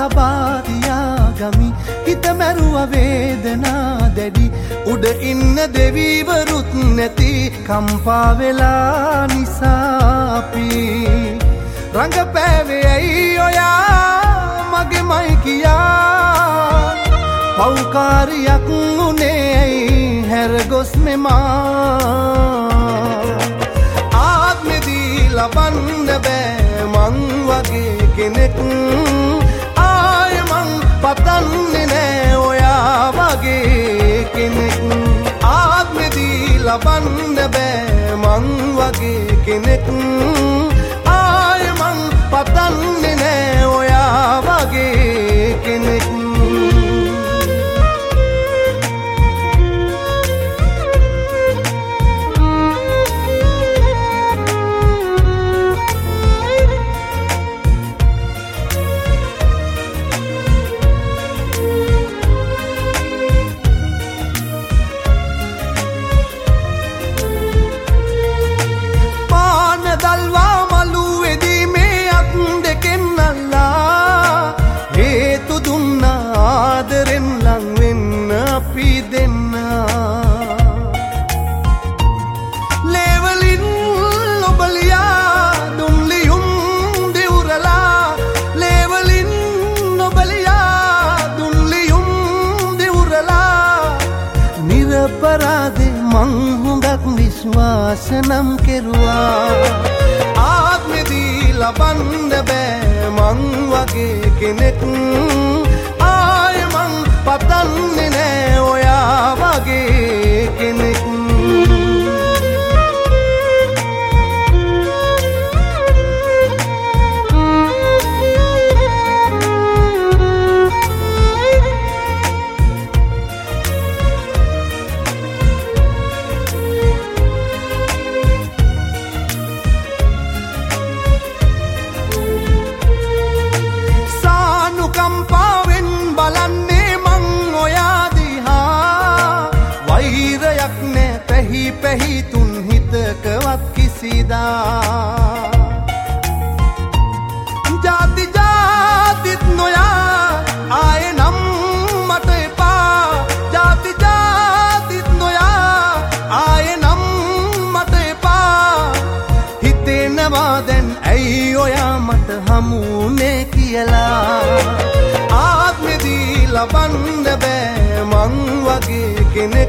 තබා තියාගමි හිත මැරුව වේදනා දැඩි උඩ ඉන්න දෙවිවරුත් නැති කම්පා වෙලා නිසාපි රංගපෑවේ ඇයි ඔයා මගේමයි කියා පෞකාරියක් උනේ ඇයි හැරගොස් මෙමා ආත්මෙදී ලබන්න බෑ මං වගේ කෙනෙක් ආය මං පතන්නේ නෑ ඔයා වගේ කෙනෙක් ආත්මෙදී ලබන්න බෑ මං වගේ කෙනෙක් ආය මං පතන්නේ නෑ ඔයා වගේ කෙනෙක් පරාදේ මං හුඟක් විශ්වාසනම් කෙරුවා ආත්මෙදී ලබන්න බෑ මං වගේ කෙනෙක් ආය මං පතන්නේ නෑ ඔයා වගේ කෙනෙක් පැහි තුන් හිතකවත් කිසිදා ජාති ජාතිත් නොයා ආයේ නම් මට එපා ජාති ජාතිත් නොයා ආයේ නම් මට එපා හිතෙනවා දැන් ඇයි ඔයා මට හමුුනේ කියලා ආත්මෙදී ලබන්න බෑ මං වගේ කෙනෙක්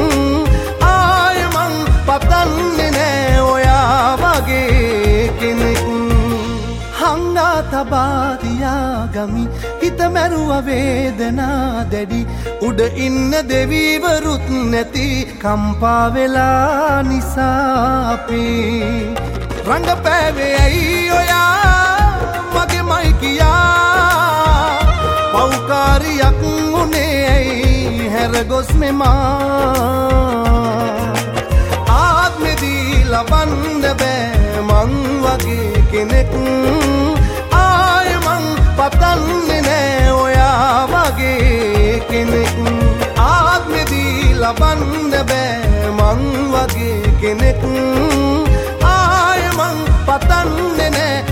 පතන්නේ නෑ ඔයා වගේ කෙනෙක් හංගා තබා තියාගමි හිත මැරුව වේදනා දැඩි උඩ ඉන්න දෙවිවරුත් නැති කම්පා වෙලා නිසාපි රංගපෑවේ ඇයි ඔයා මගේමයි කියා පෞකාරියක් උනේ ඇයි හැරගොස් මෙමා ලබන්න බෑ මං වගේ කෙනෙක් ආය මං පතන්නේ නෑ ඔයා වගේ කෙනෙක් ආත්මෙදී ලබන්න බෑ මං වගේ කෙනෙක් ආය මං පතන්නේ නෑ